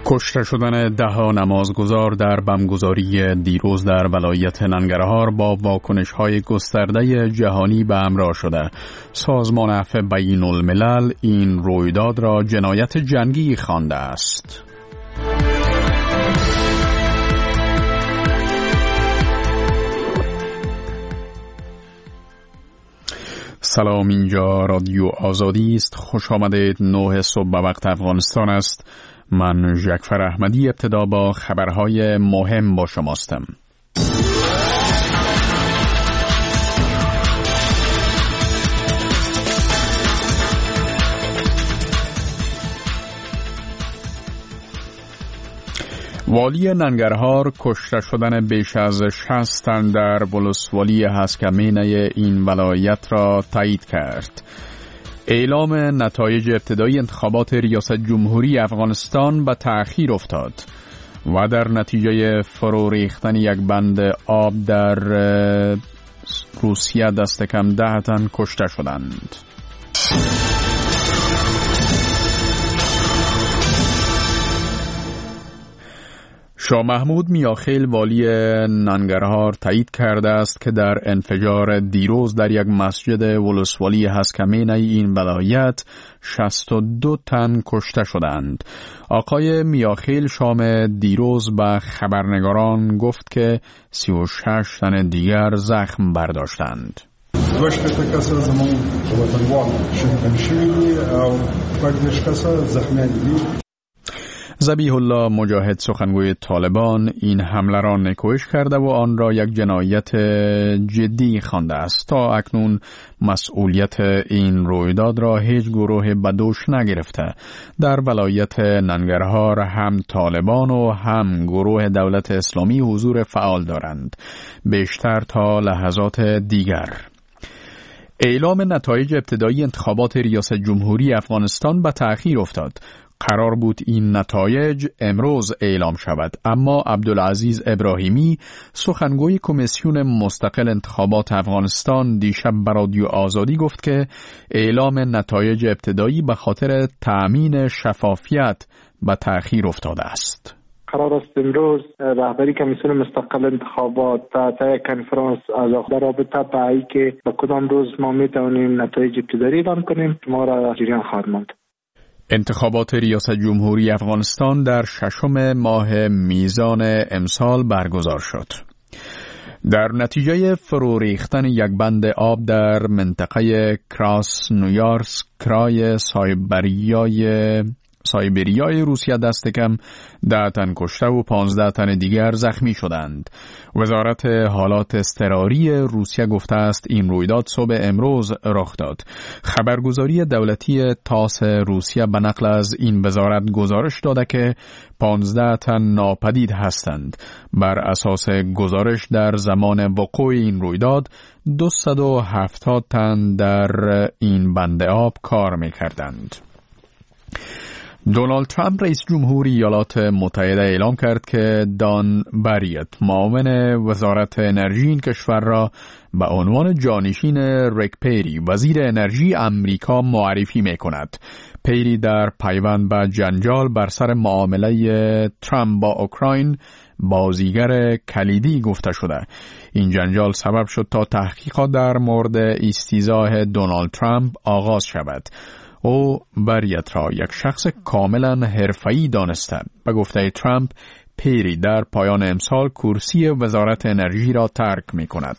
کشته شدن 10 نمازگزار در بمبگذاری دیروز در ولایت ننگرهار با واکنش‌های گسترده جهانی به همراه شده. سازمان عفو بین الملل این رویداد را جنایت جنگی خوانده است. سلام، اینجا رادیو آزادی است. خوش آمدید. 9 صبح به وقت افغانستان است. من جعفر احمدی ابتدا با خبرهای مهم با شماستم. والی ننگرهار کشته شدن بیش از 60 تن در ولسوالی هسکمینه این ولایت را تایید کرد. اعلام نتایج ابتدایی انتخابات ریاست جمهوری افغانستان به تأخیر افتاد و در نتیجه فرو ریختن یک بند آب در روسیه دست کم 10 تن کشته شدند. شاه محمود میاخیل والی ننگرهار تایید کرده است که در انفجار دیروز در یک مسجد ولسوالی هسکمینه این ولایت 62 تن کشته شدند. آقای میاخیل شام دیروز به خبرنگاران گفت که 36 تن دیگر زخم برداشتند. ذبیح الله مجاهد سخنگوی طالبان این حمله را نکوهش کرده و آن را یک جنایت جدی خوانده است. تا اکنون مسئولیت این رویداد را هیچ گروه بدوش نگرفته. در ولایت ننگرهار هم طالبان و هم گروه دولت اسلامی حضور فعال دارند، بیشتر تا لحظات دیگر. اعلام نتایج ابتدایی انتخابات ریاست جمهوری افغانستان به تأخیر افتاد. قرار بود این نتایج امروز اعلام شود، اما عبدالعزیز ابراهیمی سخنگوی کمیسیون مستقل انتخابات افغانستان دیشب به رادیو آزادی گفت که اعلام نتایج ابتدایی به خاطر تأمین شفافیت به تأخیر افتاده است. قرار است امروز رهبری کمیسیون مستقل انتخابات تا کنفرانس از در رابطه به ای که به کدام روز ما میتونیم نتایج ابتدایی اعلام کنیم ما را جریان خواهد ماند. انتخابات ریاست جمهوری افغانستان در 6 ماه میزان امسال برگزار شد. در نتیجه فرو ریختن یک بند آب در منطقه کراسنویارسک کرای سایبریای روسیه دست کم 10 تن کشته و 15 تن دیگر زخمی شدند. وزارت حالات اضطراری روسیه گفته است این رویداد صبح امروز رخ داد. خبرگزاری دولتی تاس روسیه به نقل از این وزارت گزارش داده که 15 تن ناپدید هستند. بر اساس گزارش در زمان وقوع این رویداد 270 تن در این بند آب کار می‌کردند. دونالد ترامپ رئیس جمهوری ایالات متحده اعلام کرد که دان بریت معاون وزارت انرژی این کشور را به عنوان جانشین ریک پیری وزیر انرژی امریکا معرفی می کند. پیری در پیوند به جنجال بر سر معامله ترامپ با اوکراین بازیگر کلیدی گفته شده. این جنجال سبب شد تا تحقیقات در مورد استیضاح دونالد ترامپ آغاز شود. او بریت را یک شخص کاملا حرفه‌ای دانسته. به گفته ترامپ، پیری در پایان امسال کرسی وزارت انرژی را ترک می کند.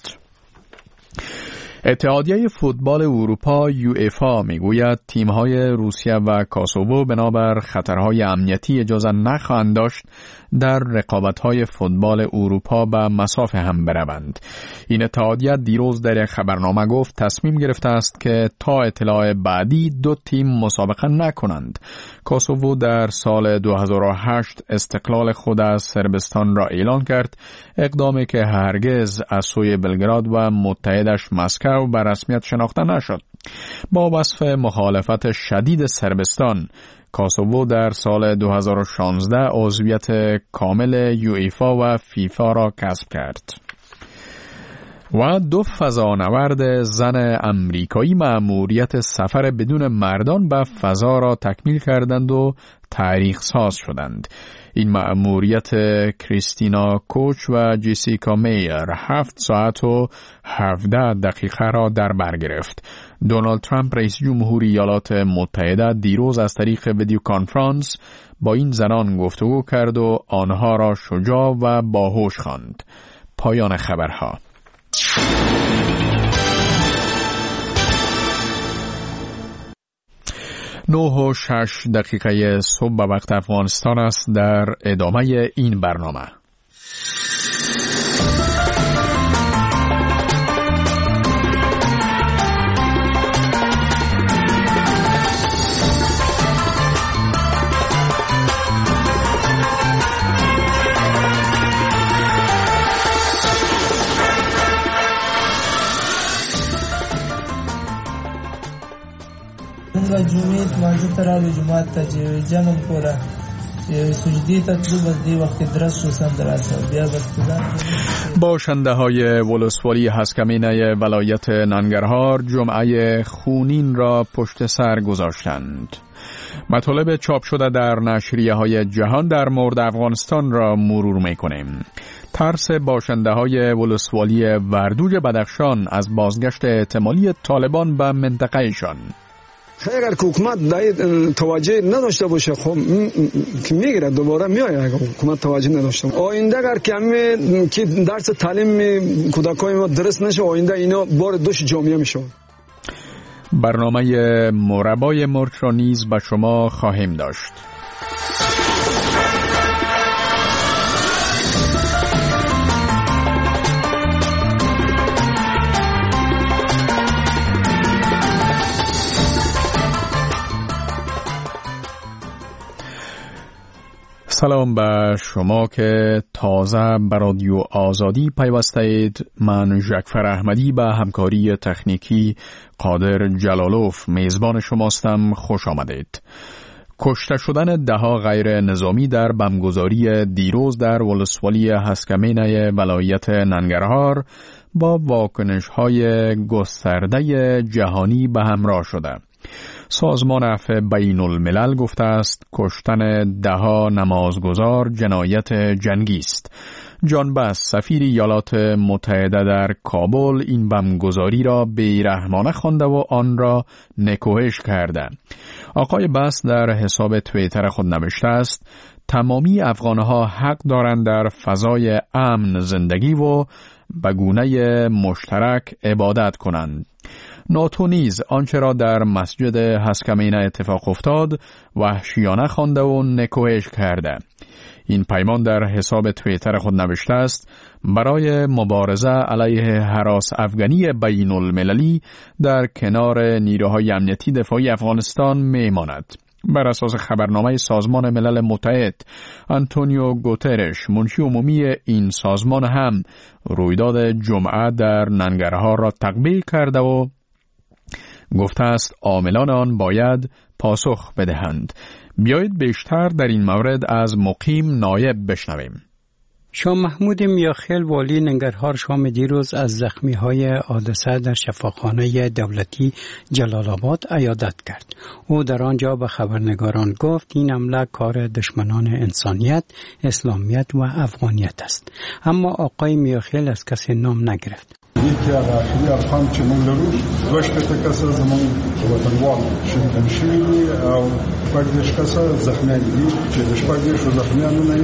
اتحادیه فوتبال اروپا یوئفا میگوید تیم‌های روسیه و کاسوو بنابر خطرهای امنیتی اجازه نخواهند داشت در رقابت‌های فوتبال اروپا به مصاف هم بروند. این اتحادیه دیروز در خبرنامه گفت تصمیم گرفته است که تا اطلاع بعدی 2 تیم مسابقه نکنند. کاسوو در سال 2008 استقلال خود از صربستان را اعلان کرد، اقدامی که هرگز از سوی بلگراد و متحدش مسکو به رسمیت شناخته نشد. با وصف مخالفت شدید صربستان، کاسوو در سال 2016 عضویت کامل یوئفا و فیفا را کسب کرد. و 2 فضانورد زن امریکایی مأموریت سفر بدون مردان به فضا را تکمیل کردند و تاریخ ساز شدند. این مأموریت کریستینا کوچ و جیسیکا میر 7 ساعت و 17 دقیقه را در بر گرفت. دونالد ترامپ رئیس جمهوری ایالات متحده دیروز از طریق ویدیو کانفرانس با این زنان گفتگو کرد و آنها را شجاع و باهوش خواند. پایان خبرها. 9:06 صبح به وقت افغانستان است. در ادامه این برنامه و جمعیت مانځه ته راغلو جومات ته چې جمع کوله سجدی ته تلو بس دی وقت درست شو سندراسه بیا بس باشنده های ولسوالی هسکمینه ولایت ننگرهار جمعه خونین را پشت سر گذاشتند. مطالب چاپ شده در نشریه های جهان در مورد افغانستان را مرور میکنیم. ترس باشنده های ولسوالی وردوج بدخشان از بازگشت احتمالی طالبان به منطقهشان. اگر حکومت توجه نداشته باشه خب میگیره دوباره میآید. اگر حکومت توجه نداشته آینده اگر کمی که درس تعلیم کودکای ما درست نشه آینده اینا بار دوش جامعه میشه. برنامه مربای مرغ را نیز به شما خواهیم داشت. سلام به شما که تازه به رادیو آزادی پیوسته اید. من ژکفر احمدی به همکاری تکنیکی قادر جلالوف میزبان شماستم. خوش آمدید. کشته شدن 10 غیر نظامی در بمبگذاری دیروز در ولسوالی هسکمینه ولایت ننگرهار با واکنش‌های گسترده جهانی به همراه شده. سازمان عفو بین الملل گفته است کشتن 10 نمازگزار جنایت جنگی است. جان بس سفیر ایالات متحده در کابل این بمبگذاری را بیرحمانه خوانده و آن را نکوهش کرده. آقای بس در حساب توییتر خود نوشته است تمامی افغانها حق دارند در فضای امن زندگی و به گونه مشترک عبادت کنند. ناتو نیز آنچه را در مسجد هسکمینه اتفاق افتاد وحشیانه خوانده و نکوهش کرده. این پیمان در حساب توییتر خود نوشته است برای مبارزه علیه هراس افغانی بین المللی در کنار نیروهای امنیتی دفاعی افغانستان میماند. بر اساس خبرنامه سازمان ملل متحد آنتونیو گوترش منشی عمومی این سازمان هم رویداد جمعه در ننگرهار را تقبیل کرده و گفته است عاملان آن باید پاسخ بدهند. بیایید بیشتر در این مورد از مقیم نایب بشنویم. شاه محمود میاخیل والی ننگرهار شام دیروز از زخمی‌های حادثه در شفاخانه دولتی جلال آباد عیادت کرد. او در آنجا به خبرنگاران گفت این حمله کار دشمنان انسانیت، اسلامیت و افغانیت است. اما آقای میاخیل از کسی نام نگرفت. یکی از آخرین ارقام چې موږ لرو 2 کسه زموږ وطنوال شهیدان شوي دي او 6 کسه زخمیان دي چې د 6 زخمیانو نه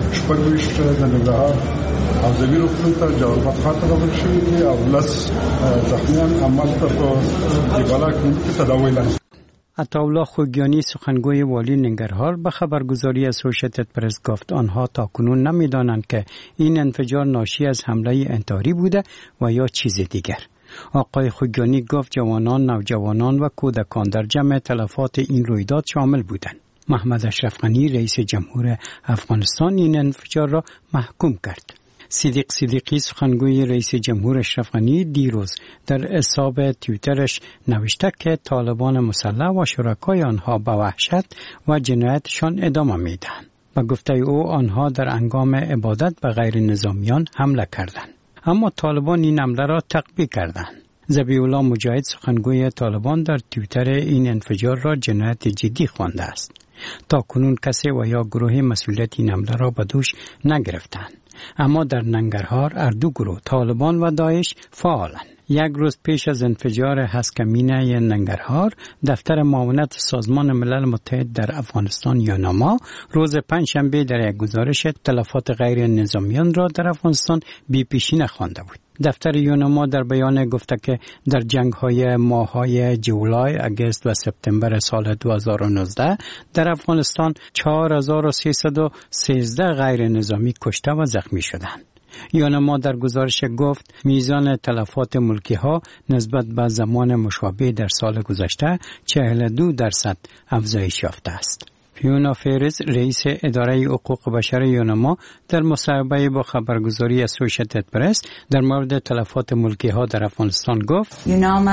6 د ننګرهار او زمیر روغتون جوال آباد خاطر راغلي شوي دي او 10 زخمیان همالته په دیبالا کې تداوی لاندې. عطاالله خوگیانی سخنگوی والی ننگرهار به خبرگزاری اسوشیتد پرس گفت آنها تاکنون نمیدانند که این انفجار ناشی از حمله انتحاری بوده و یا چیز دیگر. آقای خوگیانی گفت جوانان، نوجوانان و کودکان در جمع تلفات این رویداد شامل بودند. محمد اشرف غنی رئیس جمهور افغانستان این انفجار را محکوم کرد. صدیقی سخنگوی رئیس جمهور اشرف غنی دیروز در حساب توییترش نوشته که طالبان مسلح و شرکای آنها به وحشت و جنایتشان ادامه میدهند. به گفته او آنها در هنگام عبادت به غیر نظامیان حمله کردند. اما طالبان این حمله را تقبیح کردند. ذبیح الله مجاهد سخنگوی طالبان در توییتر این انفجار را جنایت جدی خوانده است. تا کنون کسی و یا گروه مسئولیت این حمله را به دوش نگرفتند. اما در ننگرهار هر دو گروه طالبان و داعش فعالند. یک روز پیش از انفجار هسکمینه ننگرهار، دفتر معاونت سازمان ملل متحد در افغانستان یوناما روز پنجشنبه در یک گزارش تلفات غیر نظامیان را در افغانستان بی پیشینه خوانده بود. دفتر یوناما در بیان گفته که در جنگ‌های ماه‌های جولای، اگست و سپتامبر سال 2019 در افغانستان 4313 غیر نظامی کشته و زخمی شدند. یوناما در گزارش گفت میزان تلفات ملکی ها نسبت به زمان مشابه در سال گذشته 42% افزایش یافته است. فیونا فیرز رئیس اداره حقوق بشر یوناما در مصاحبه با خبرگزاری اسوسییتد پرس در مورد تلفات ملکی ها در افغانستان گفت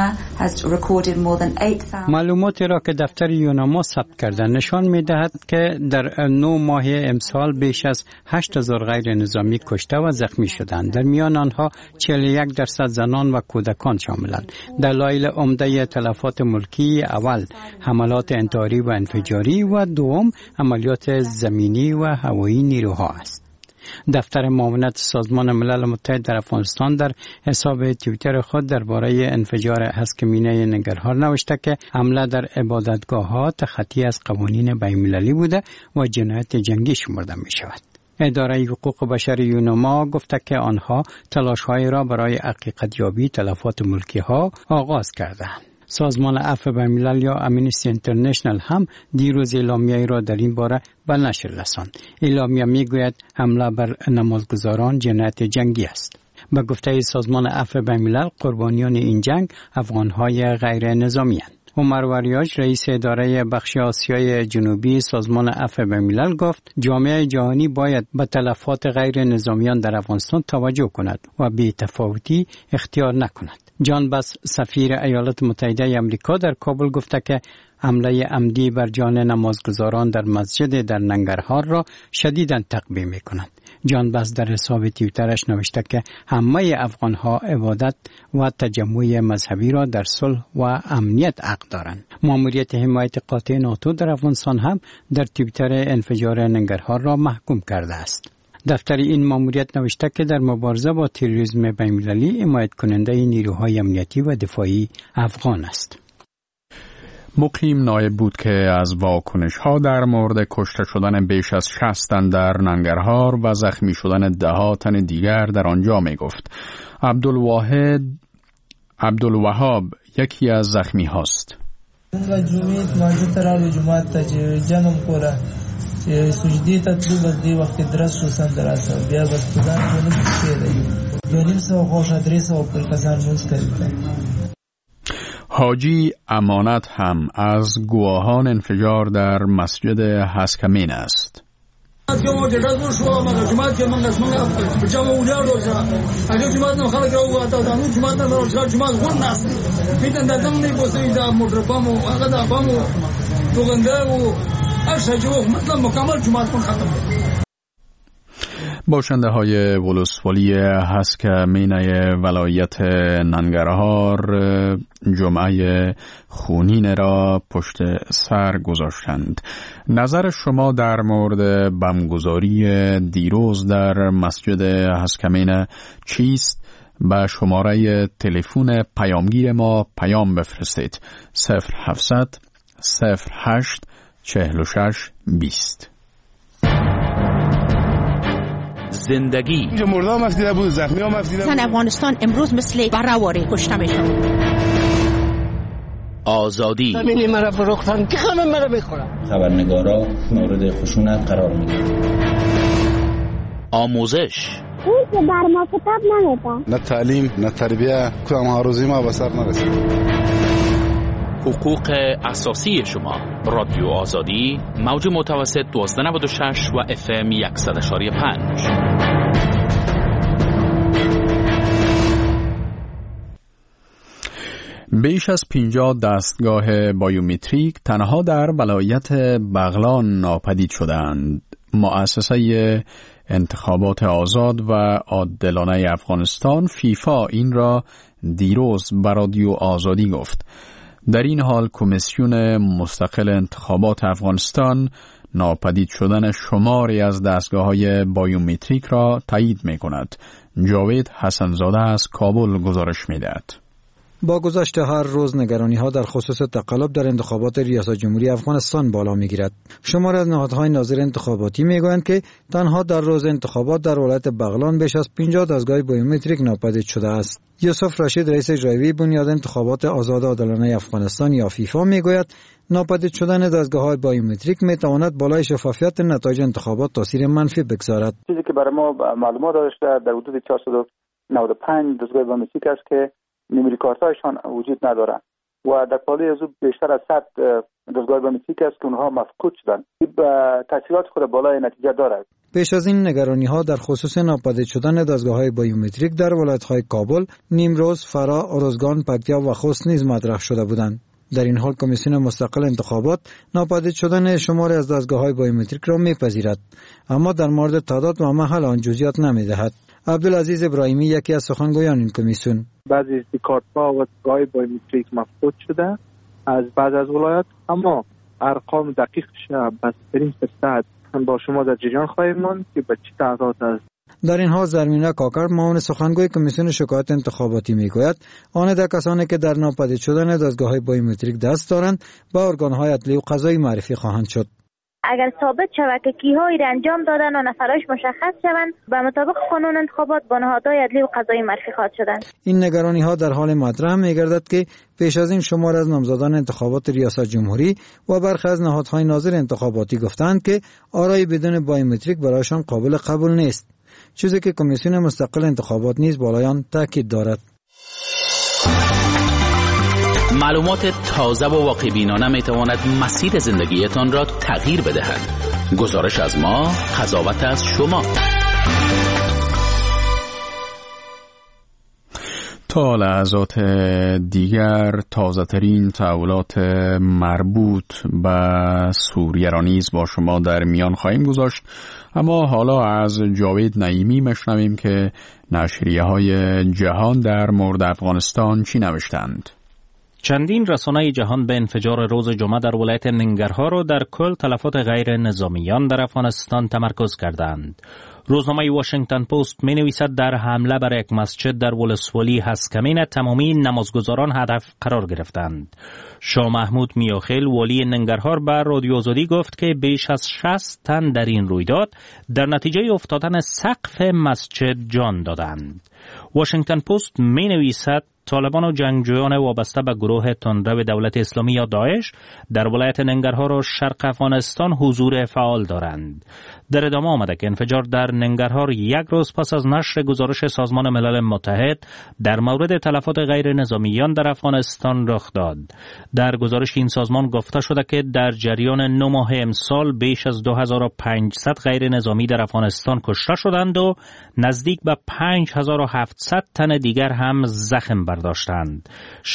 معلوماتی را که دفتر یوناما ثبت کرده نشان می دهد که در 9 ماه امسال بیش از 8000 غیر نظامی کشته و زخمی شدند. در میان آنها 41% زنان و کودکان شاملند. دلایل عمده تلفات ملکی اول حملات انتحاری و انفجاری و دوم عملیات زمینی و هوایی نیروها است. دفتر معاونت سازمان ملل متحد در افغانستان در حساب توییتر خود درباره انفجار هسکمینه ننگرهار نوشته که حمله در عبادتگاه‌ها تخطی از قوانین بین‌المللی بوده و جنایت جنگی شمرده می شود. اداره حقوق بشر یوناما گفته که آنها تلاش‌های را برای حقیقت یابی تلفات ملکی ها آغاز کردند. سازمان عفو بین‌الملل یا امنیستی اینترنشنال هم دیروز اعلامیه‌ای را در این باره به نشر رساند. اعلامیه می‌گوید حمله بر نمازگزاران جنایت جنگی است. به گفته سازمان عفو بین‌الملل قربانیان این جنگ افغان‌های غیر نظامی‌اند. عمر وریاج رئیس اداره بخش آسیای جنوبی سازمان عفو بین‌الملل گفت جامعه جهانی باید به تلفات غیر نظامیان در افغانستان توجه کند و بی‌تفاوتی اختیار نکند. جان بس سفیر ایالات متحده آمریکا در کابل گفته که حمله عمدی بر جان نمازگزاران در مسجد در ننگرهار را شدیداً تقبیح می‌کند. جان بس در حساب توییترش نوشته که همه افغان‌ها عبادت و تجمع مذهبی را در صلح و امنیت حق دارند. ماموریت حمایت قاطع ناتو در افغانستان هم در توییتر انفجار ننگرهار را محکوم کرده است. دفتر این ماموریت نوشته که در مبارزه با تروریسم بین‌المللی حمایت کننده نیروهای امنیتی و دفاعی افغان است. مقیم نایب بود که از واکنش‌ها در مورد کشته شدن بیش از 60 تن در ننگرهار و زخمی شدن ده‌ها تن دیگر در آنجا می‌گفت. عبدالوهاب یکی از زخمی هاست. سجدی ته تلو بس دی وخت درس شو سم دراسه بیا بس خدان جنوب شه دی 250 کسان موز کردن. حاجی امانت هم از گواهان انفجار در مسجد هسکمین است. باشنده های ولسوالی هسکمینه ولایت ننگرهار جمعه خونین را پشت سر گذاشتند. نظر شما در مورد بمبگذاری دیروز در مسجد هسکمینه چیست؟ به شماره تلفن پیامگیر ما پیام بفرستید 0700 08 46 20. زندگی اینجا مردا هم افدیده بود، زخمی هم افدیده بود. افغانستان امروز مثل برهواری کشته میشون. آزادی زمینی مرا فروختن که همه مرا میخورن. خبرنگارا مورد خشونت قرار میگیرن. آموزش اون که بر ما کتاب نمیده. نه تعلیم نه تربیه کدام هاروزی ما به سر نرسید. حقوق اساسی شما. رادیو آزادی موج متوسط 1296 و FM 100.5. بیش از 50 دستگاه بایومتریک تنها در ولایت بغلان ناپدید شدند. مؤسسه انتخابات آزاد و عادلانه افغانستان فیفا این را دیروز به رادیو آزادی گفت. در این حال کمیسیون مستقل انتخابات افغانستان ناپدید شدن شماری از دستگاه‌های بایومتریک را تایید می‌کند. جاوید حسنزاده از کابل گزارش می‌دهد. با گذشت هر روز نگرانی‌ها در خصوص تقلب در انتخابات ریاست جمهوری افغانستان بالا می‌گیرد. شماری از نهادهای ناظر انتخاباتی می‌گویند که تنها در روز انتخابات در ولایت بغلان بیش از 50 دستگاه بایومتریک ناپدید شده است. یوسف رشید رئیس اجرایی بنیاد انتخابات آزاد عادلانه افغانستان یا فیفا می‌گوید ناپدید شدن دستگاه‌های بایومتریک می‌تواند بالای شفافیت نتایج انتخابات تاثیر منفی بگذارد. چیزی که برای ما معلومات داشته در حدود 495 دستگاه بایومتریک است که مموری کارت‌هایشان وجود ندارند و در پالی از بیشتر از 100 دستگاه بایومتریک است که اونها مفقود شدند. این تاثیرات خود بالای نتیجه دارد. پیش از این نگرانی‌ها در خصوص ناپدید شدن دستگاه‌های بایومتریک در ولایت‌های کابل، نیمروز، فرا، اروزگان، پکتیا و خوست نیز مطرح شده بودند. در این حال کمیسیون مستقل انتخابات ناپدید شدن شماری از دستگاه‌های بایومتریک را می‌پذیرد، اما در مورد تعداد و محل آن جزئیات نمی‌دهد. عبدالعزیز ابراهیمی یکی از سخنگویان این کمیسیون: بعضی از کارت‌ها و دستگاه بایومتریک مفقود شده از بعض از ولایات، اما ارقام دقیقش بسترین فرصت با شما در جریان خواهیم ماند که به چه تعداد است. در این حال زرمینه کاکر معاون سخنگوی کمیسیون شکایت انتخاباتی میگوید آن کسانی که در ناپدید شدن دستگاه‌های بایومتریک دست دارند به ارگان‌های عدلی و قضایی معرفی خواهند شد. اگر ثابت شود که کی‌هایی را انجام دادن و نفرش مشخص شوند به مطابق قانون انتخابات با نهادهای عدلی و قضایی معرفی خواهد شدند. این نگرانی‌ها در حال مطرح می‌گردد که پیش از این شمار از نامزدان انتخابات ریاست جمهوری و برخی از نهادهای ناظر انتخاباتی گفتند که آرای بدون بایومتریک برایشان قابل قبول نیست، چیزی که کمیسیون مستقل انتخابات نیز بالای آن تاکید دارد. معلومات تازه و واقع بینانه می تواند مسیر زندگیتان را تغییر بدهد. گزارش از ما، قضاوت از شما. تا لحظات دیگر تازه ترین تحولات مربوط به سوریه را نیز با شما در میان خواهیم گذاشت، اما حالا از جاوید نعیمی مشنویم که نشریه‌های جهان در مورد افغانستان چی نوشتند. چندین رسانه جهان به انفجار روز جمعه در ولایت ننگرهار و در کل تلفات غیر نظامیان در افغانستان تمرکز کردند. روزنامه واشنگتن پست می نویسد در حمله بر یک مسجد در ولسوالی هسکمین تمامی نمازگزاران هدف قرار گرفتند. شاه محمود میاخیل والی ننگرهار به رادیو آزادی گفت که بیش از 60 تن در این رویداد در نتیجه افتادن سقف مسجد جان دادند. واشنگتن پست می نویسد طالبان و جنگجویان وابسته به گروه تندرو دولت اسلامی یا داعش در ولایت ننگرهار و شرق افغانستان حضور فعال دارند. در ادامه آمده که انفجار در ننگرهار یک روز پس از نشر گزارش سازمان ملل متحد در مورد تلفات غیر نظامیان در افغانستان رخ داد. در گزارش این سازمان گفته شده که در جریان 9 ماه امسال بیش از 2500 غیر نظامی در افغانستان کشته شدند و نزدیک به 5700 تن دیگر هم زخم برداشتند.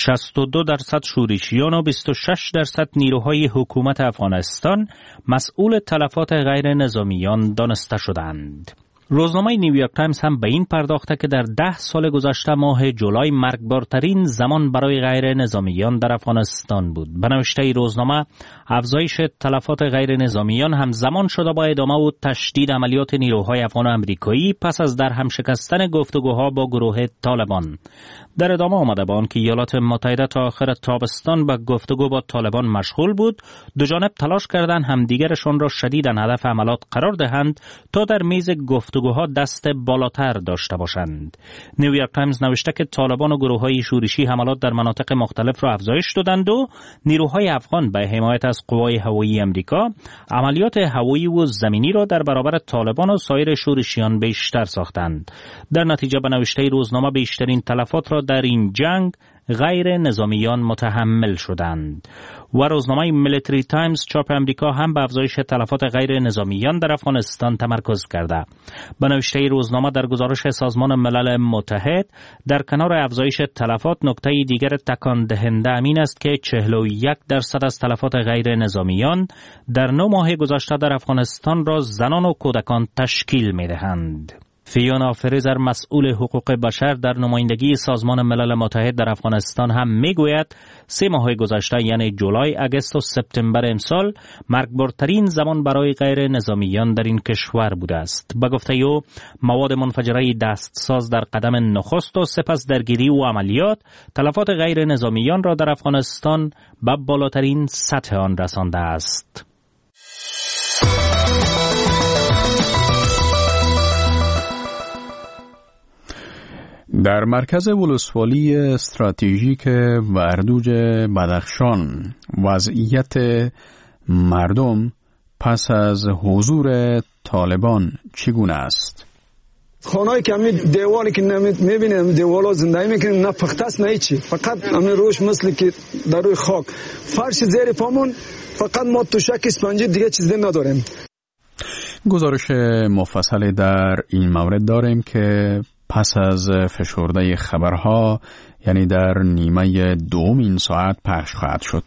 62% شورشیان و 26% نیروهای حکومت افغانستان مسئول تلفات غیر نظامیان دانسته شدند. روزنامه نیویورک تایمز هم به این پرداخته که در 10 سال گذشته ماه جولای مرگبارترین زمان برای غیر نظامیان در افغانستان بود. به نوشته روزنامه افزایش تلفات غیر نظامیان همزمان شده با ادامه و تشدید عملیات نیروهای افغان و امریکایی پس از در هم شکستن گفتگوها با گروه طالبان. در ادامه آمده با آنکه ایالات متحده تا آخر تابستان به گفتگو با طالبان مشغول بود، دو جانب تلاش کردند همدیگرشان را شدیداً هدف حملات قرار دهند تا در میز گفتگوها دست بالاتر داشته باشند. نیویورک تایمز نوشته که طالبان و گروه‌های شورشی حملات در مناطق مختلف را افزایش دادند و نیروهای افغان به حمایت از قوای هوایی امریکا عملیات هوایی و زمینی را در برابر طالبان و سایر شورشیان بیشتر ساختند. در نتیجه به نوشته روزنامه بیشترین تلفات را در این جنگ غیر نظامیان متحمل شدند. و روزنامه میلیتری تایمز چاپ امریکا هم به افزایش تلفات غیر نظامیان در افغانستان تمرکز کرده. به نوشته روزنامه در گزارش سازمان ملل متحد در کنار افزایش تلفات نکته دیگر تکان دهنده این است که 41% از تلفات غیر نظامیان در 9 ماه گذشته در افغانستان را زنان و کودکان تشکیل می‌دهند. فیونا فریزر مسئول حقوق بشر در نمایندگی سازمان ملل متحد در افغانستان هم میگوید 3 ماه گذشته یعنی جولای، اگست و سپتامبر امسال مرگبارترین زمان برای غیر نظامیان در این کشور بوده است. به گفته او مواد منفجره دستساز در قدم نخست و سپس درگیری و عملیات تلفات غیر نظامیان را در افغانستان به بالاترین سطح آن رسانده است. در مرکز ولسوالی استراتژیک وردوج بدخشان وضعیت مردم پس از حضور طالبان چگونه است؟ خانه‌ای که همین دیوالی که می‌بینیم دیوالا زندگی می‌کنیم نه پخته است نه چی، فقط همین روش مثل که در روی خاک، فرش زیر پامون، فقط ما توشک اسپنجی دیگه چیز نداریم. گزارش مفصلی در این مورد داریم که پس از فشرده خبرها یعنی در نیمه دوم این ساعت پخش خواهد شد.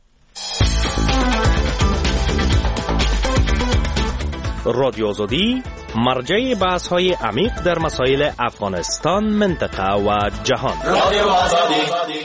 رادیو آزادی مرجع بحث‌های عمیق در مسائل افغانستان، منطقه و جهان. رادیو آزادی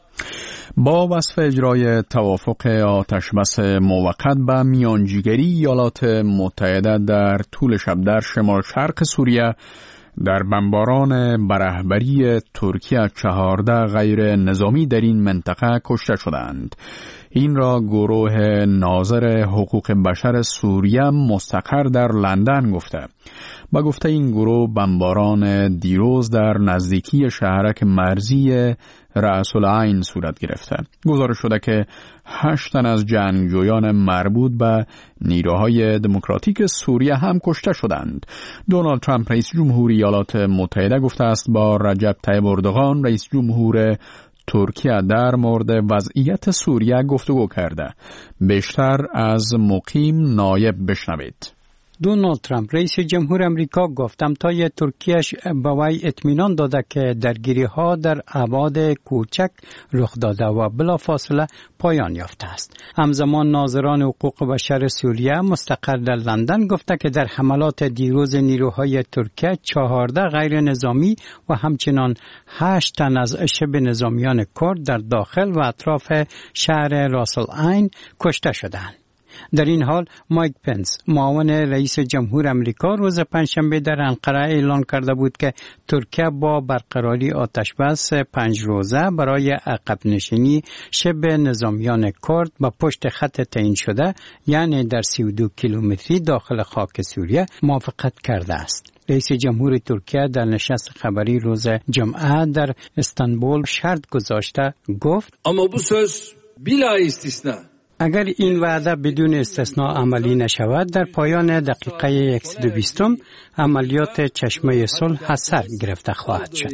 با وصف اجرای توافق آتشبس موقت به میانجیگری ایالات متحده در طول شب در شمال شرق سوریه در بمباران به رهبری ترکیه 14 غیر نظامی در این منطقه کشته شدند. این را گروه ناظر حقوق بشر سوریه مستقر در لندن گفته. با گفته این گروه بمباران دیروز در نزدیکی شهرک مرزی رأس العین صورت گرفته. گزارش شده که 8 تن از جنگجویان مربوط به نیروهای دموکراتیک سوریه هم کشته شدند. دونالد ترامپ رئیس جمهوری ایالات متحده گفته است با رجب طیب اردوغان رئیس جمهور ترکیه در مورد وضعیت سوریه گفتگو کرده. بیشتر از مقیم نایب بشنوید. دونالد ترامپ رئیس جمهور امریکا گفت امضای ترکیه به وی اطمینان داده که درگیری ها در ابعاد کوچک رخ داده و بلافاصله پایان یافته است. همزمان ناظران حقوق بشر سوریه مستقر در لندن گفته که در حملات دیروز نیروهای ترکیه 14 غیر نظامی و همچنان 8 تن از شبه نظامیان کرد در داخل و اطراف شهر راس العین کشته شدند. در این حال مایک پنس معاون رئیس جمهور امریکا روز پنجشنبه در انقره اعلان کرده بود که ترکیه با برقراری آتشبس 5 روزه برای عقب نشینی شبه نظامیان کرد با پشت خط تعیین شده یعنی در 32 کیلومتری داخل خاک سوریه موافقت کرده است. رئیس جمهور ترکیه در نشست خبری روز جمعه در استانبول شرط گذاشته گفت اما bu söz bila istisna اگر این وعده بدون استثناء عملی نشود در پایان دقیقه 120 عملیات چشمه صلح اثر گرفته خواهد شد.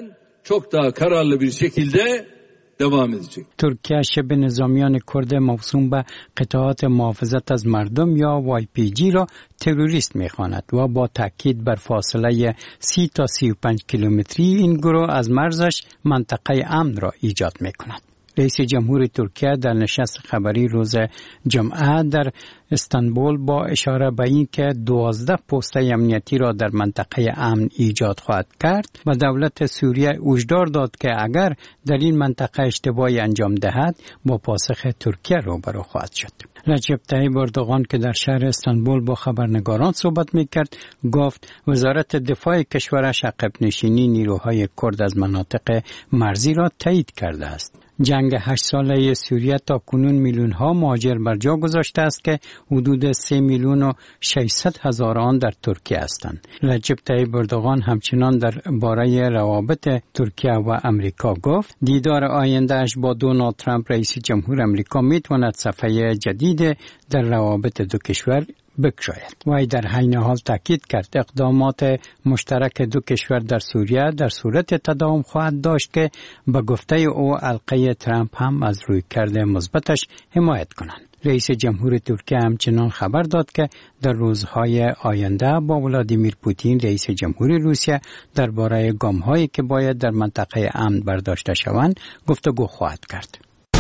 ترکیه شبه نظامیان کرد موسوم به قطعات محافظت از مردم یا YPG را تروریست می‌خواند و با تاکید بر فاصله 30 تا 35 کیلومتری این گروه از مرزش منطقه امن را ایجاد می‌کند. رئیس جمهور ترکیه در نشست خبری روز جمعه در استانبول با اشاره به این که 12 پست امنیتی را در منطقه امن ایجاد خواهد کرد و دولت سوریه هشدار داد که اگر در این منطقه اشتباهی انجام دهد با پاسخ ترکیه روبرو خواهد شد. رجب طیب اردوغان که در شهر استانبول با خبرنگاران صحبت میکرد گفت وزارت دفاع کشورش عقب نشینی نیروهای کرد از مناطق مرزی را تایید کرده است. جنگ 8 ساله سوریه تا کنون میلیون ها مهاجر بر جا گذاشته است که حدود 3 میلیون و 600 هزار آن در ترکیه هستند. رجب طیب اردوغان همچنان در باره روابط ترکیه و امریکا گفت دیدار آیندهش با دونالد ترامپ رئیس جمهور امریکا میتواند صفحه جدید در روابط دو کشور بگشاید. وی در عین حال تاکید کرد اقدامات مشترک دو کشور در سوریه در صورت تداوم خواهد داشت که به گفته او حلقه ترامپ هم از رویکرد مثبتش حمایت کنند. رئیس جمهور ترکیه همچنان خبر داد که در روزهای آینده با ولادیمیر پوتین رئیس جمهور روسیه درباره گام‌هایی که باید در منطقه امن برداشته شوند گفتگو خواهد کرد.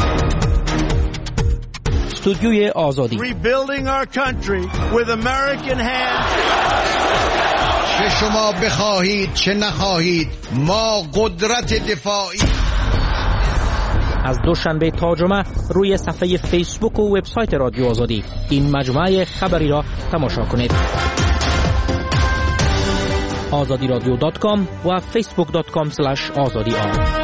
استودیوی آزادی. Rebuilding our country with American hands. چه شما بخواهید چه نخواهید ما قدرت دفاعی. از دوشنبه تا جمعه روی صفحه فیسبوک و وبسایت رادیو آزادی این مجموعه خبری را تماشا کنید. azadiradio.com و facebook.com/azadi.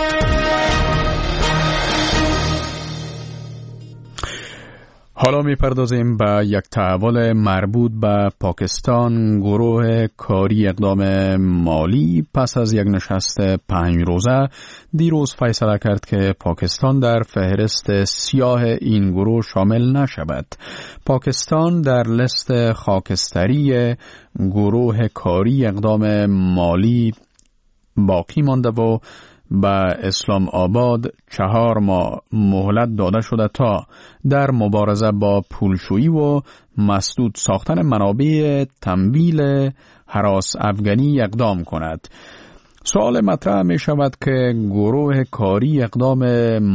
حالا میپردازیم به یک تحول مربوط به پاکستان. گروه کاری اقدام مالی پس از یک نشست 5 روزه دیروز فیصله کرد که پاکستان در فهرست سیاه این گروه شامل نشود. پاکستان در لیست خاکستری گروه کاری اقدام مالی باقی مانده و به اسلام آباد 4 ماه مهلت داده شده تا در مبارزه با پولشویی و مسدود ساختن منابع تمویل هراس افغانی اقدام کند. سوال مطرح می شود که گروه کاری اقدام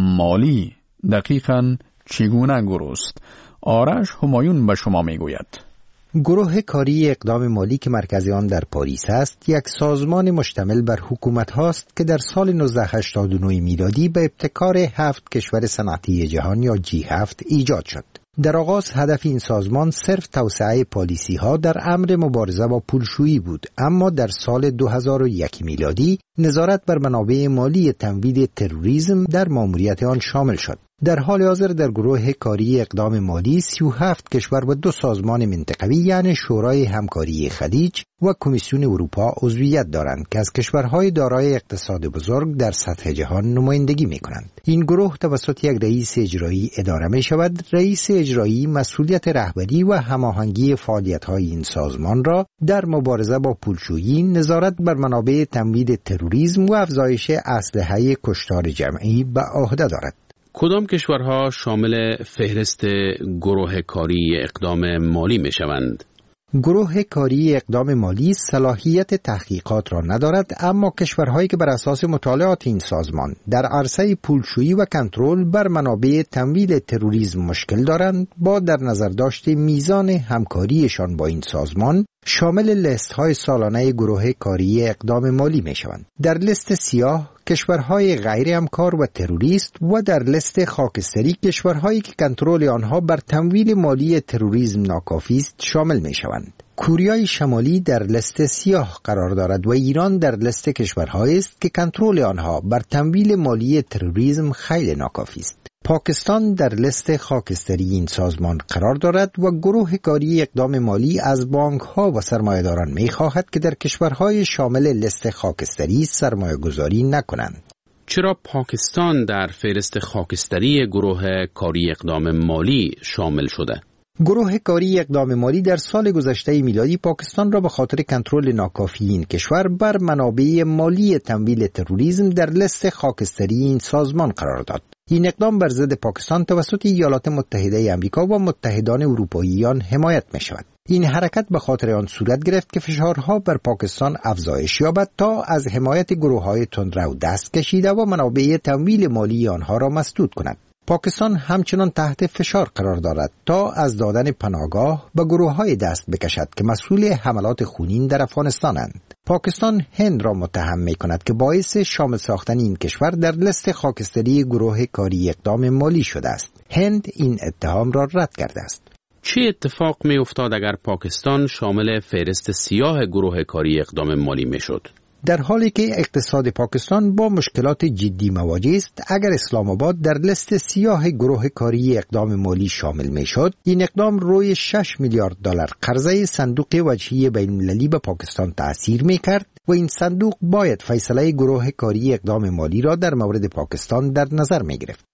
مالی دقیقاً چگونه گروه است؟ آرش همایون به شما می گوید. گروه کاری اقدام مالی که مرکز آن در پاریس است، یک سازمان مشتمل بر حکومت هاست که در سال 1989 میلادی به ابتکار 7 کشور صنعتی جهان یا G7 ایجاد شد. در آغاز هدف این سازمان صرف توسعه پالیسی ها در امر مبارزه با پولشویی بود، اما در سال 2001 میلادی نظارت بر منابع مالی تمویل تروریسم در ماموریت آن شامل شد. در حال حاضر در گروه کاری اقدام مالی 37 کشور و 2 سازمان منطقوی یعنی شورای همکاری خلیج و کمیسیون اروپا عضویت دارند که از کشورهای دارای اقتصاد بزرگ در سطح جهان نمایندگی می‌کنند. این گروه توسط یک رئیس اجرایی اداره می‌شود. رئیس اجرایی مسئولیت رهبری و هماهنگی فعالیت‌های این سازمان را در مبارزه با پولشویی، نظارت بر منابع تمویل تروریسم و افزایش اسلحه کشتار جمعی به عهده دارد. کدام کشورها شامل فهرست گروه کاری اقدام مالی می شوند؟ گروه کاری اقدام مالی صلاحیت تحقیقات را ندارد، اما کشورهایی که بر اساس مطالعات این سازمان در عرصه پولشویی و کنترل بر منابع تمویل تروریسم مشکل دارند، با در نظر داشت میزان همکاریشان با این سازمان شامل لیست های سالانه گروه کاری اقدام مالی می شوند. در لیست سیاه کشورهای غیر همکار و تروریست و در لیست خاکستری کشورهایی که کنترل آنها بر تمویل مالی تروریسم ناکافی است شامل می شوند. کره شمالی در لیست سیاه قرار دارد و ایران در لیست کشورهایی است که کنترل آنها بر تمویل مالی تروریسم خیلی ناکافی است. پاکستان در لیست خاکستری این سازمان قرار دارد و گروه کاری اقدام مالی از بانک‌ها و سرمایه‌داران می‌خواهد که در کشورهای شامل لیست خاکستری سرمایه‌گذاری نکنند. چرا پاکستان در فهرست خاکستری گروه کاری اقدام مالی شامل شده؟ گروه کاری اقدام مالی در سال گذشته میلادی پاکستان را به خاطر کنترل ناکافی این کشور بر منابع مالی تمویل تروریسم در لیست خاکستری این سازمان قرار داد. این اقدام بر ضد پاکستان توسط ایالات متحده آمریکا و متحدان اروپاییان حمایت می شود. این حرکت به خاطر آن صورت گرفت که فشارها بر پاکستان افزایش یابد تا از حمایت گروه‌های تندرو دست کشیده و منابع تمویل مالی آنها را مسدود کند. پاکستان همچنان تحت فشار قرار دارد تا از دادن پناهگاه به گروه‌های دست بکشد که مسئول حملات خونین در افغانستانند. پاکستان هند را متهم می‌کند که باعث شامل ساختن این کشور در لیست خاکستری گروه کاری اقدام مالی شده است. هند این اتهام را رد کرده است. چه اتفاق می‌افتاد اگر پاکستان شامل فهرست سیاه گروه کاری اقدام مالی می‌شد؟ در حالی که اقتصاد پاکستان با مشکلات جدی مواجه است، اگر اسلام آباد در لیست سیاه گروه کاری اقدام مالی شامل میشد، این اقدام روی 6 میلیارد دلار قرضه صندوق وجهی بین‌المللی به پاکستان تأثیر میکرد و این صندوق باید فیصله گروه کاری اقدام مالی را در مورد پاکستان در نظر میگرفت.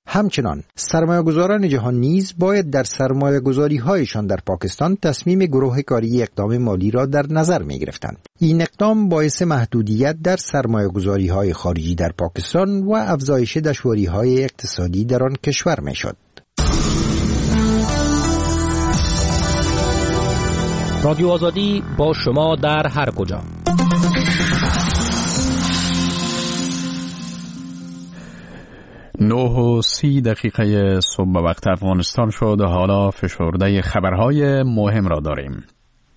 همچنان سرمایه‌گذاران جهان نیز باید در سرمایه‌گذاری‌هایشان در پاکستان تصمیم گروه کاری اقدام مالی را در نظر می‌گرفتند. این اقدام باعث محدودیت در سرمایه‌گذاری‌های خارجی در پاکستان و افزایش دشواری‌های اقتصادی در آن کشور می‌شد. رادیو آزادی با شما در هر کجا. 9:30 صبح به وقت افغانستان شد. حالا فشرده خبرهای مهم را داریم.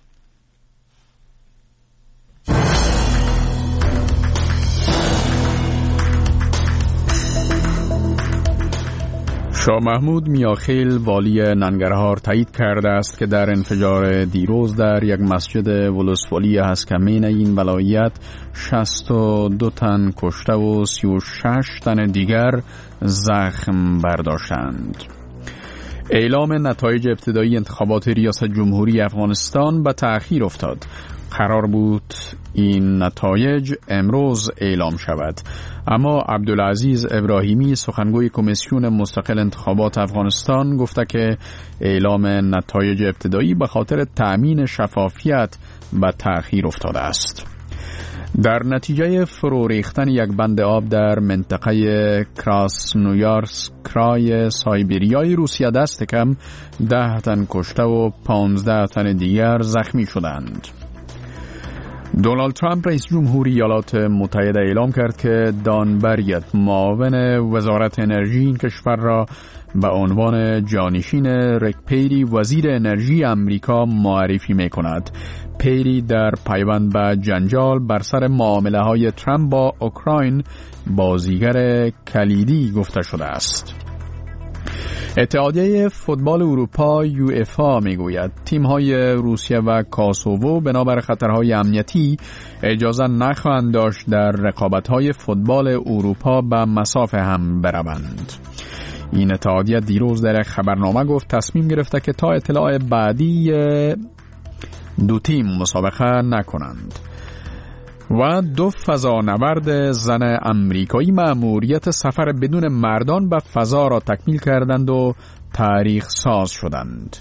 شاه محمود میاخیل والی ننگرهار تایید کرده است که در انفجار دیروز در یک مسجد ولسوالی هسکمین این ولایت 62 تن کشته و 36 تن دیگر زخم برداشتند. اعلام نتایج ابتدایی انتخابات ریاست جمهوری افغانستان به تأخیر افتاد. قرار بود این نتایج امروز اعلام شود، اما عبدالعزیز ابراهیمی سخنگوی کمیسیون مستقل انتخابات افغانستان گفته که اعلام نتایج ابتدایی به خاطر تأمین شفافیت به تأخیر افتاده است. در نتیجه فرو ریختن یک بند آب در منطقه کراسنویارسک کرای سایبریای روسیه دست کم 10 تن کشته و 15 تن دیگر زخمی شدند. دونالد ترامپ رئیس جمهوری ایالات متحده اعلام کرد که دان بریت معاون وزارت انرژی این کشور را به عنوان جانشین ریک پیری وزیر انرژی امریکا معرفی می کند. پیری در پیوند به جنجال بر سر معامله های ترامپ با اوکراین بازیگر کلیدی گفته شده است. اتحادیه فوتبال اروپا UEFA میگوید تیم‌های روسیه و کاسوو بنابر خطرهای امنیتی اجازه نخواهند داشت در رقابت‌های فوتبال اروپا به مصاف هم بروند. این اتحادیه دیروز در خبرنامه گفت تصمیم گرفته که تا اطلاع بعدی دو تیم مسابقه نکنند. و 2 فضانورد زن امریکایی مأموریت سفر بدون مردان به فضا را تکمیل کردند و تاریخ ساز شدند.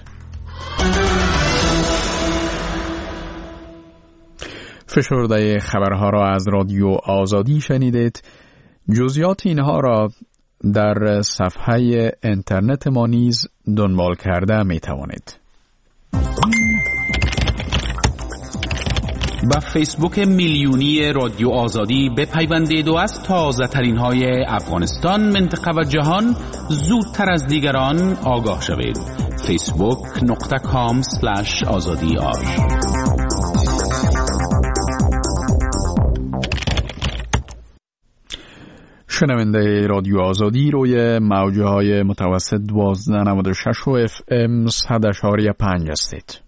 فشرده خبرها را از رادیو آزادی شنیدید. جزئیات اینها را در صفحه اینترنت ما نیز دنبال کرده می توانید. با فیسبوک میلیونی رادیو آزادی بپیوندید و از تازه ترین های افغانستان، منطقه و جهان زودتر از دیگران آگاه شوید. facebook.com/azadi. شنونده رادیو آزادی روی موجه های متوسط 1296 و FM 100.5 هستید.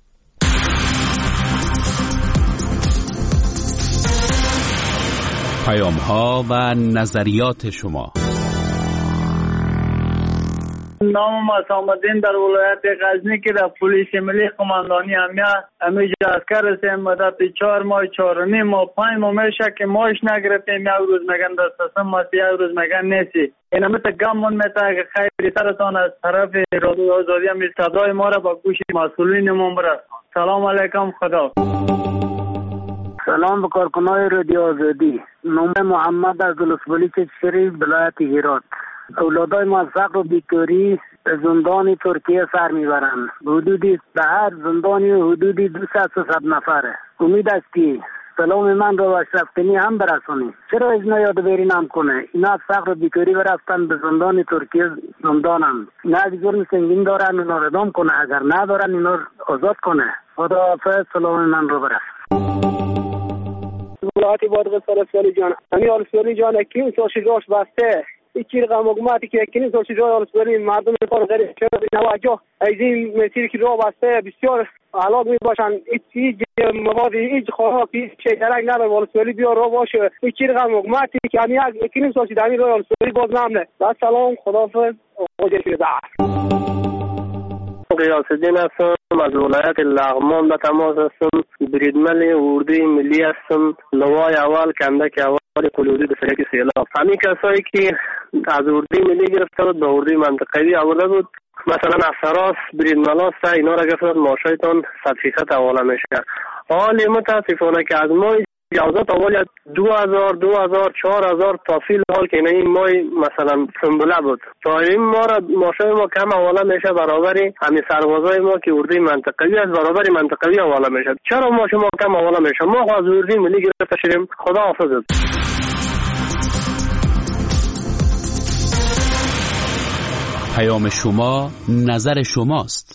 پیام ها و نظریات شما. نام حسام الدین در ولایت غزنی که در پلیس ملی قماندانی همیشه عسکر هستیم. مدت 4 ماه 4.5 ماه 5 ماه میشه که ماش نگرفتیم. یک روز میگن دسترسم ماست، یک روز میگن نیستی. این همه گمون میتا که خیلی ترتان از طرف رادیو آزادی هم صدای ما را با گوش مسئولینمون برسان. سلام علیکم. خدا. سلام به کارکنان رادیو آزادی. نام محمد از ولسوالی شریف ولایت هرات. اولادای ما فقر و بیکاری زندان ترکیه سر میبرند. حدودی به هر زندانی حدودی 200 نفره. امید است که سلام من را به اشرف غنی هم برسونی. چرا از اینا یادآوری نمیکنه؟ اینا از فقر و بیکاری برفتن به زندان ترکیه زندانند. اینا از جرم سنگین دارن، اینا را اعدام کنه. اگر ندارن اینا آزاد کنه. خداحافظ. سلام من را برسون. ولایت بادغیس آلسیالی جان. همین آلسیالی جان اکنون سوشی جاش بسته. ایچی رقم حکومتی که اکنون سوشی جای آلسیالی مردم کار غیر شده نواجه از این مسیری که راه بسته بسیار علاق می باشن. ایچی مواد ایچ خوراکی ایچ درک نداره. آلسیالی بیا راه باشه. ایچی رقم حکومتی که همین اکنون سوشی دمی راه آلسیالی باز نمونه. با سلام. خداحافظ. خوشی شده. غیاث‌الدین هستم از ولایت لغمان به تماس هستم. بریدمن اردوی ملی هستم. لوای اول کندک اول کلوری به طریق سیلاب. همین کسایی که از اردوی ملی گرفته بود به اردوی منطقوی آورده بود، مثلا افسراس، بریدملاست، اینا را گرفته بود ماشایتان 100% حواله میشه. حال متاسفانه که از ماه اجازه اول 2000 2000 4000 تا فیل حال که این ماه مثلا سنبله بود تا این ماشای ما کم حواله میشه برابری همین سربازای ما که اردوی منطقوی است برابری منطقوی حواله میشه. چرا ماشای ما کم حواله میشه؟ ما از اردوی ملی گرفته شدیم. خدا حافظ. پیام شما نظر شماست.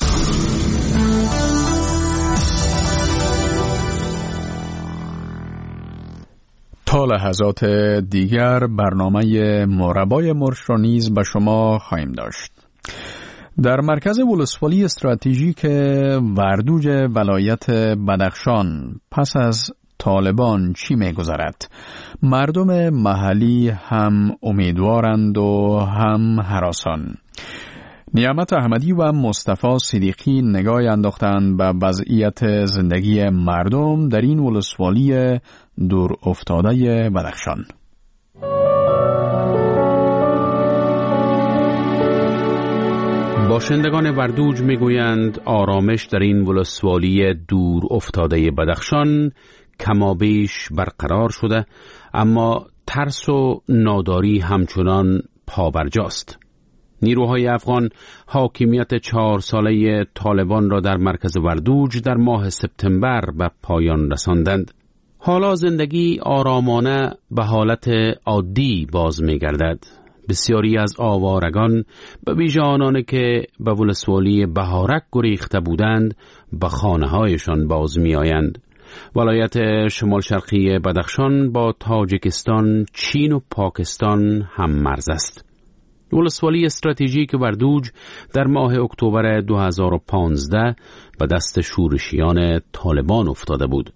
تا لحظات دیگر برنامه مربای مرش را نیز به شما خواهیم داشت. در مرکز ولسوالی استراتژیک وردوج ولایت بدخشان پس از طالبان چی می‌گذرد؟ مردم محلی هم امیدوارند و هم هراسان. نیامت احمدی و مصطفی صدیقی نگاه انداختند به وضعیت زندگی مردم در این ولسوالی دور افتاده بدخشان. باشندگان وردوج میگویند آرامش در این ولسوالی دور افتاده بدخشان کمابیش برقرار شده، اما ترس و ناداری همچنان پابرجاست. نیروهای افغان حاکمیت 4 ساله طالبان را در مرکز وردوج در ماه سپتامبر به پایان رساندند. حالا زندگی آرامانه به حالت عادی باز می گردد. بسیاری از آوارگان به ویژه آنان که به ولسوالی بهارک گریخته بودند به خانه هایشان باز می آیند. ولایت شمال شرقی بدخشان با تاجیکستان، چین و پاکستان هم مرز است. ولسوالی استراتژیک وردوج در ماه اکتبر 2015 به دست شورشیان طالبان افتاده بود.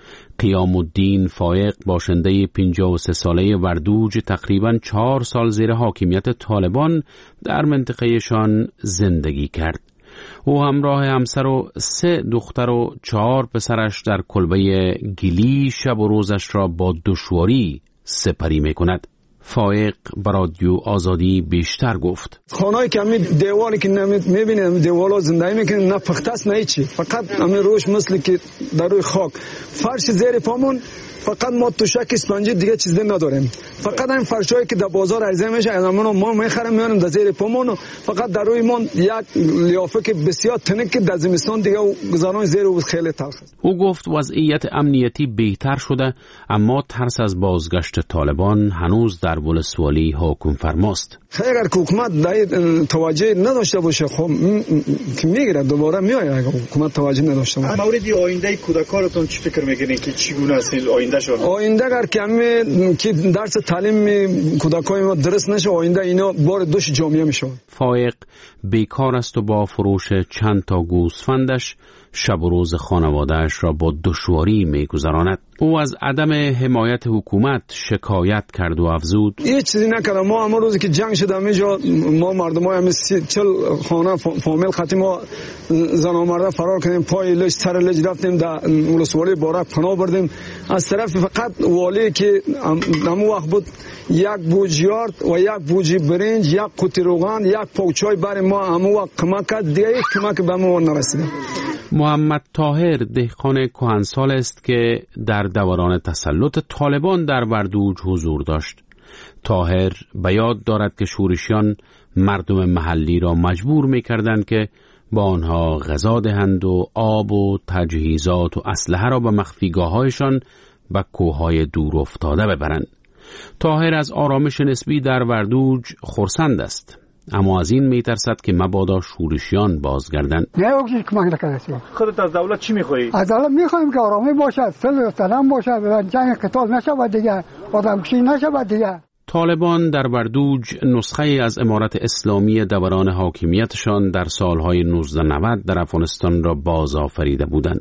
قیام الدین فایق باشنده 53 ساله وردوج تقریباً 4 سال زیر حاکمیت طالبان در منطقهشان زندگی کرد. او همراه همسر و 3 دختر و 4 پسرش در کلبه گیلی شب و روزش را با دشواری سپری می کند. فایق به رادیو آزادی بیشتر گفت. خانه‌ای که همین دیوالی که می‌بینیم دیوالا زندگی می‌کنیم نه پخته است نه چی، فقط همین روش مثل که در روی خاک، فرش زیر پامون فقط ما توشک اسپنجی دیگه چیز نداریم. فقط این فرشایی که در بازار عرضه میشه همون ما می‌خریم میاریم در زیر پامون، فقط در روی ما یک لیافه که بسیار تنک که در زمستان دیگه گذران زیر او خیلی تلخ است. او گفت وضعیت امنیتی بهتر شده، اما ترس از بازگشت طالبان هنوز در ولسوالی حکم فرماست. اگر حکومت توجه نداشته باشه خب که میگیره دوباره میاد. اگر حکومت توجه نداشته باشه مورد آینده کودکانتون چی فکر میکنین که چگونه است آینده شون؟ آینده اگر که درس تعلیم کودکای ما درست نشه آینده اینا بار دوش جامعه میشن. فایق بیکار است و با فروش چند تا گوسفندش شب و روز خانواده‌اش را با دشواری می‌گذراند. او از عدم حمایت حکومت شکایت کرد و افزود: هیچ چیزی نکردم. ما همون روزی که جنگ شد همینجا ما مردمای همین 40 خانه فامیل خاطی ما زن و مرد فرار کردیم، پای لج سر لج رفتیم در ولسوالی بارک پناه بردیم. از طرف فقط والی که همون وقت بود یک بوجیارد و یک بوجی برنج، یک قوطی روغن، یک پوچای برای ما همون وقت کمک کرد. دیگه هیچ کمک به ما نرسید. محمد طاهر دهقان کهنسال است که در دوران تسلط طالبان در وردوج حضور داشت. طاهر به یاد دارد که شورشیان مردم محلی را مجبور می‌کردند که با آنها غذا دهند و آب و تجهیزات و اسلحه را به مخفیگاه‌هایشان به کوههای دور افتاده ببرند. طاهر از آرامش نسبی در وردوج خرسند است، اما از این میترسد که مبادا شورشیان بازگردند. نه اوکی کمک نکنه. خودت از دولت چی میخوایی؟ از دولت میخوایم که آرامی باشه، صلح و سلام باشه، جنگ قتال نشه دیگه، آدمکشی نشه دیگه. طالبان در وردوج نسخه از امارت اسلامی دوران حاکمیتشان در سالهای 1990 در افغانستان را بازآفریده بودند.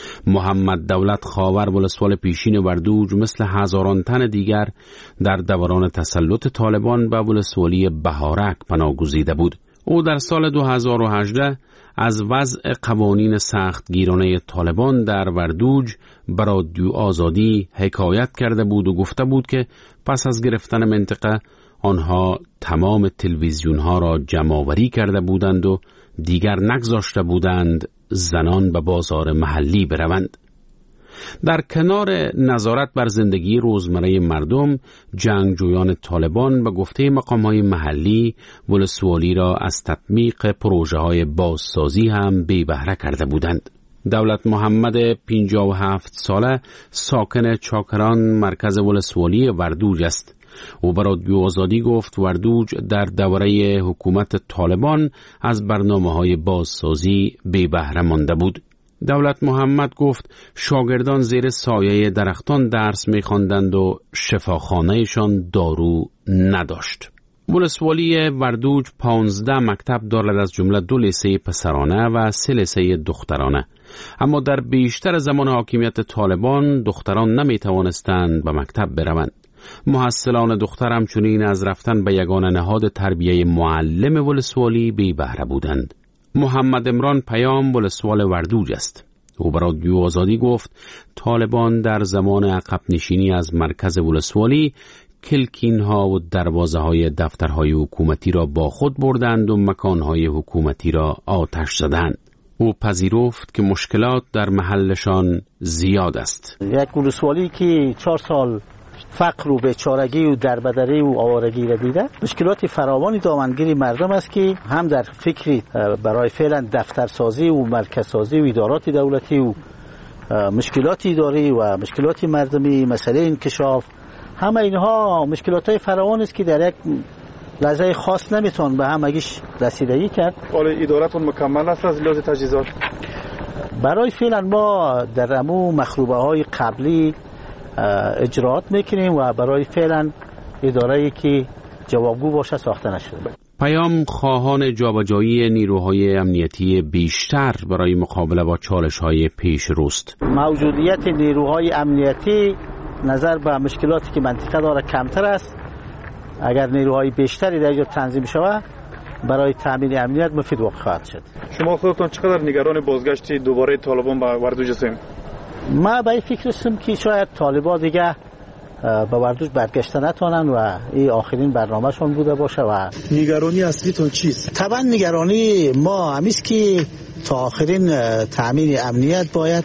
محمد دولت خاور ولسوال پیشین وردوج مثل هزاران تن دیگر در دوران تسلط طالبان به ولسوالی بهارک پناه گزیده بود. او در سال 2018 از وضع قوانین سختگیرانه طالبان در وردوج به رادیو آزادی حکایت کرده بود و گفته بود که پس از گرفتن منطقه آنها تمام تلویزیونها را جمع‌آوری کرده بودند و دیگر نگذاشته بودند زنان به بازار محلی بروند. در کنار نظارت بر زندگی روزمره مردم، جنگجویان طالبان به گفته مقام‌های محلی ولسوالی را از تطبیق پروژه‌های بازسازی هم بی بهره کرده بودند. دولت محمد 57 ساله ساکن چاکران مرکز ولسوالی وردوج است. او به رادیو آزادی گفت وردوج در دوره حکومت طالبان از برنامه‌های بازسازی بی بهره مانده بود. دولت محمد گفت شاگردان زیر سایه درختان درس می‌خواندند و شفاخانه‌شان دارو نداشت. ولسوالی وردوج 15 مکتب دارد، از جمله 2 لیسه پسرانه و 3 لیسه دخترانه. اما در بیشتر زمان حاکمیت طالبان دختران نمی‌توانستند به مکتب بروند. محصلان دختر همچنین از رفتن به یگانه نهاد تربیه معلم ولسوالی بی بهره بودند. محمد عمران پیام ولسوال وردوج است. او به رادیو آزادی گفت طالبان در زمان عقب نشینی از مرکز ولسوالی کلکین‌ها و دروازه‌های دفترهای حکومتی را با خود بردند و مکان‌های حکومتی را آتش زدند. او پذیرفت که مشکلات در محلشان زیاد است. یک ولسوالی که 4 سال فقر و بیچارگی و دربدری و آوارگی را دیده، مشکلات فراوانی دامنگیر مردم است که هم در فکری برای فعلا دفترسازی و مرکزسازی و ادارات دولتی و مشکلات اداری و مشکلات مردمی، مسئله انکشاف، همه اینها مشکلات فراوان است که در یک لحظه خاص نمیتون به همگیش رسیدگی کرد. حالا ادارتون مکمل است از لحاظ تجهیزات؟ برای فعلا ما در امو مخروبه های قبلی اجراات میکنیم و برای فعلا اداره‌ای که جوابگو باشه ساخته نشده. پیام خواهان جابجایی نیروهای امنیتی بیشتر برای مقابله با چالش‌های پیش روست. موجودیت نیروهای امنیتی نظر به مشکلاتی که منطقه داره کمتر است. اگر نیروهای بیشتری در اینجا تنظیم شود برای تامین امنیت مفید واقع خواهد شد. شما خودتون چقدر نگران بازگشت دوباره طالبان به وردوج هستین؟ ما به این فکر هستم که شاید طالبان دیگه به وردوج برگشته نتونن و این آخرین برنامه‌شون بوده باشه. و نگرانی اصلیتون چیست؟ طبعا نگرانی ما همیست که تا آخرین تامین امنیت باید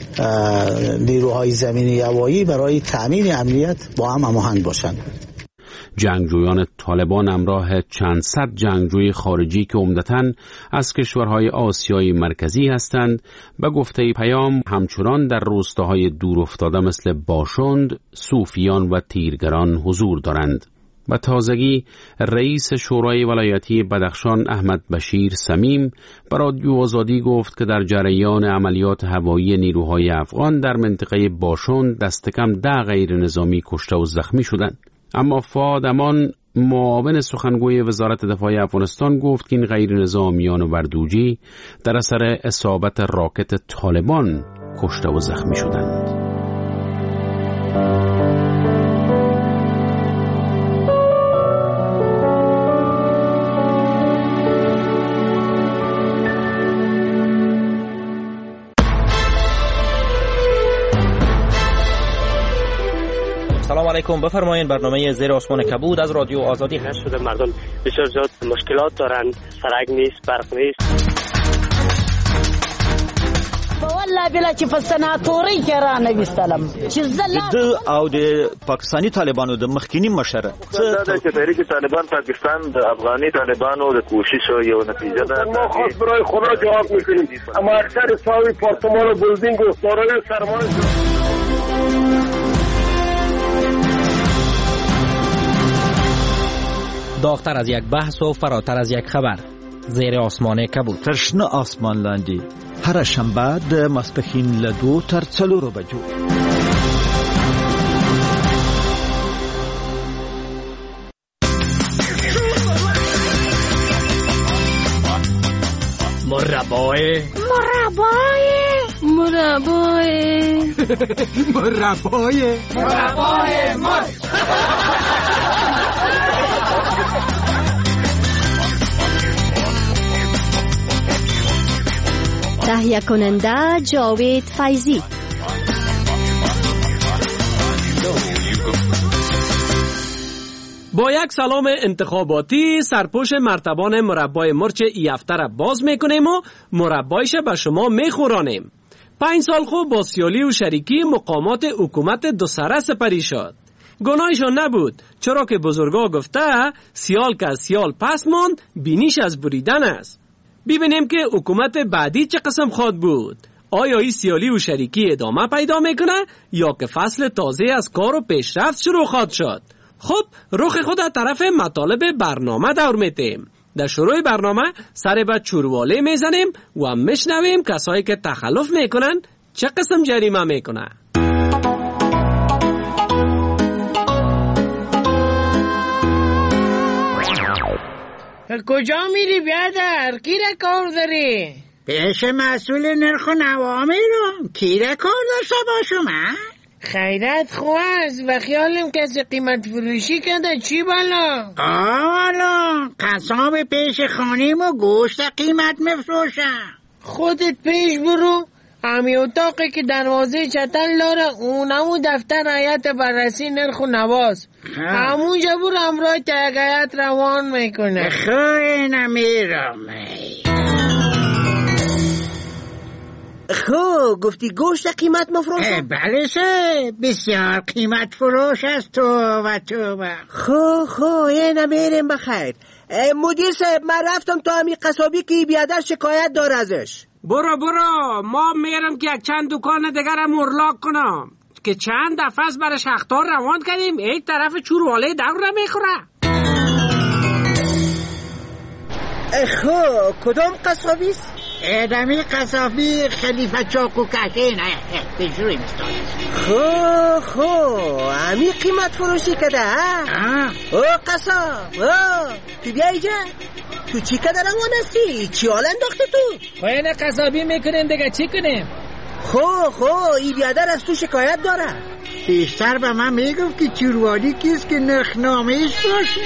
نیروهای زمینی هوایی برای تامین امنیت با هم هماهنگ باشند. جنگجویان طالبان همراه چند صد جنگجوی خارجی که عمدتاً از کشورهای آسیای مرکزی هستند به گفته پیام همچنان در روستاهای دور افتاده مثل باشند، صوفیان و تیرگران حضور دارند. به تازگی رئیس شورای ولایتی بدخشان احمد بشیر سمیم به رادیو آزادی گفت که در جریان عملیات هوایی نیروهای افغان در منطقه باشند دست کم 10 غیر نظامی کشته و زخمی شدند. اما فؤاد امان معاون سخنگوی وزارت دفاع افغانستان گفت که این غیر نظامیان وردوجی در اثر اصابت راکت طالبان کشته و زخمی شدند. سلام علیکم، بفرمایید. برنامه زیر آسمان کبود از رادیو آزادی هست. شده مردم بسیار زیاد مشکلات دارند، سرک نیست، برق نیست. والله بلا چې په سناتوري کې را نه وستلم چې د او د پاکستاني طالبانو د مخکینی مشر دا چې تحریک طالبان پاکستان د افغاني طالبانو د کوشش یو نتیجه ده. ما خاص برای خدا جواب میکنیم، اما اکثر ساوی پارتمان و بلدینگ و دارای سرمایه داغتر از یک بحث و فراتر از یک خبر، زیر آسمان کبود. ترشنه آسمان لاندی هر شنبه د ماسپښین له 2 تر 4 بجو. مربای تهیه کننده جاوید فیضی. با یک سلام انتخاباتی سرپوش مرتبان مربای مرچ ای هفته را باز میکنیم و مربایش به شما میخورانیم. 5 سال خوب با سیالی و شریکی مقامات حکومت دو سره سپری شد. گناهشان نبود، چرا که بزرگا گفته سیال که از سیال پس ماند بینیش از بریدن است. ببینیم که حکومت بعدی چه قسم خواد بود. آیا این سیالی و شریکی ادامه پیدا میکنه یا که فصل تازه از کار و پیشرفت شروع خواد شد؟ خب رخ خود از طرف مطالب برنامه دور میتیم. در شروع برنامه سر به چورواله میزنیم و میشنویم کسایی که تخلف میکنن چه قسم جریمه میکنه. کجا میری بیادر؟ کی را کار داری؟ پیش مسئول نرخ و نوا میرم. کی را کار داشته باشم؟ خیرت خواست و خیالم کسی قیمت فروشی کرده. چی بالا؟ والا قصاب پیش خانیم و گوشت قیمت مفروشم. خودت پیش برو. همی اتاقی که دروازه چتل داره اونمو دفتر هیئت بررسی نرخ و نواست. همونجا برو همراه تگهیت روان میکنه. خواهی نمیرم. خو گفتی گوشت قیمت مفروش؟ بله سه بسیار قیمت فروش است. توبه خو نمیریم بخیر. مدیر صاحب من رفتم تا همی قصابی که بیادر شکایت داره ازش. برو ما میرم که چند دکان دیگر مرلاق کنم که چند دفعه از برای شختار روان کردیم. یک طرف چورواله دور میخوره. خو کدام قصابی است؟ ادمی قصابی خلیفه چاقو کشه. نه بجوری میستاد. خو همی قیمت فروشی کده ها؟ او قصاب تو بیا ایجا. تو چی کده روان هستی؟ چی حال انداخته تو؟ خواهی قصابی میکنیم دیگه چی کنیم؟ خو ای بیادر از تو شکایت داره. بیشتر به من میگفت که چوروالی کیست که نرخنامهش باشه.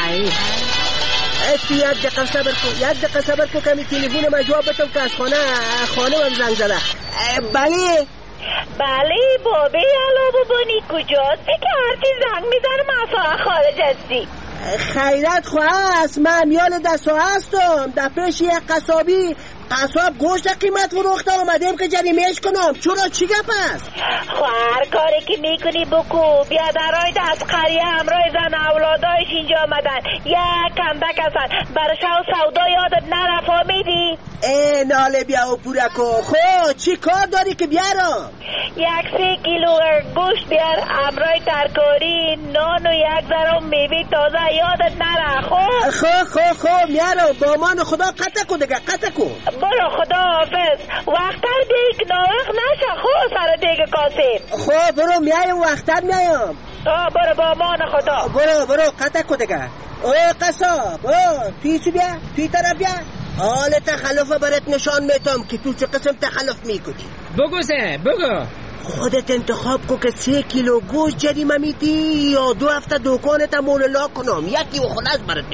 تو یک دقیقه صبر کن کمی تلفن جواب بدم که از خانه هم زنگ زده. بله بابی علا ببانی کجاست که هرچی زنگ میزنم اصلا خارج هستی؟ خیرت خواست من امیال دستو هستم. در پیش یک قصابی قصاب گوشت قیمت فروخته آمدیم که جریمهش کنم. چرا چی گپ است؟ هر کاری که میکنی بکو. بیادرهای دست قریه همراه زن اولادایش اینجا آمدن. یک کندک هستن برای شو سودا یادت نرفا میدی؟ ناله بیا و پورکو. چی کار داری که بیارم؟ 3 کیلو گوشت بیار همراه ترکاری نان و 1 ذره میوه تازه یادت نره. خب میارم. با مان خدا قطع کن دیگه قطع کن. برو خدا حافظ. وقتر دیگ ناوقت نشه سر دیگ کاسب. برو میایم وقتر میایم. برو با مان خدا. برو قطع کن دیگه. قصاب توی طرف بیا. حال تخلف برات نشان میتم که تو چه قسم تخلف میکنی. بگو خودت انتخاب کن که 3 کیلو گوشت جریمه میدی یا 2 هفته دکانت مولا کنم. یکی و خلاص برات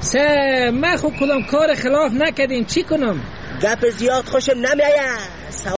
میگم. من خود کدام کار خلاف نکردیم چی کنم؟ گپ زیاد خوشم نمیاد.